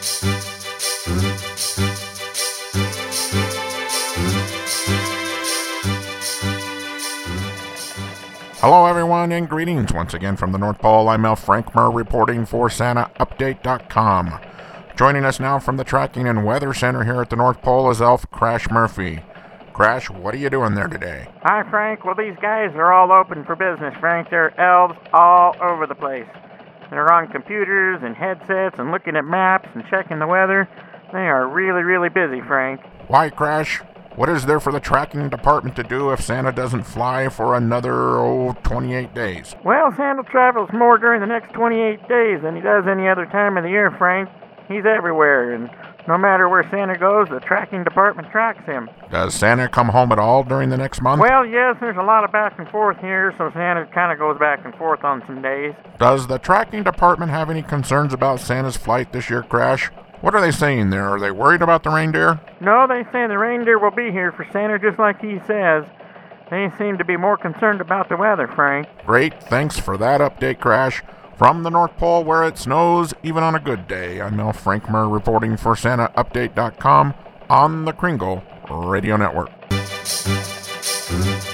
Hello everyone and greetings once again from the North Pole. I'm Mel Frankmer reporting for SantaUpdate.com. Joining us now from the Tracking and Weather Center here at the North Pole is Elf Crash Murphy. Crash, what are you doing there today? Hi, Frank. Well, these guys are all open for business, Frank. They're elves all over the place. They're on computers and headsets and looking at maps and checking the weather. They are really, really busy, Frank. Why, Crash? What is there for the tracking department to do if Santa doesn't fly for another, 28 days? Well, Santa travels more during the next 28 days than he does any other time of the year, Frank. He's everywhere, and no matter where Santa goes, the tracking department tracks him. Does Santa come home at all during the next month? Well, yes, there's a lot of back and forth here, so Santa kind of goes back and forth on some days. Does the tracking department have any concerns about Santa's flight this year, Crash? What are they saying there? Are they worried about the reindeer? No, they say the reindeer will be here for Santa just like he says. They seem to be more concerned about the weather, Frank. Great, thanks for that update, Crash. From the North Pole where it snows even on a good day, I'm Mel Frankmer reporting for SantaUpdate.com on the Kringle Radio Network.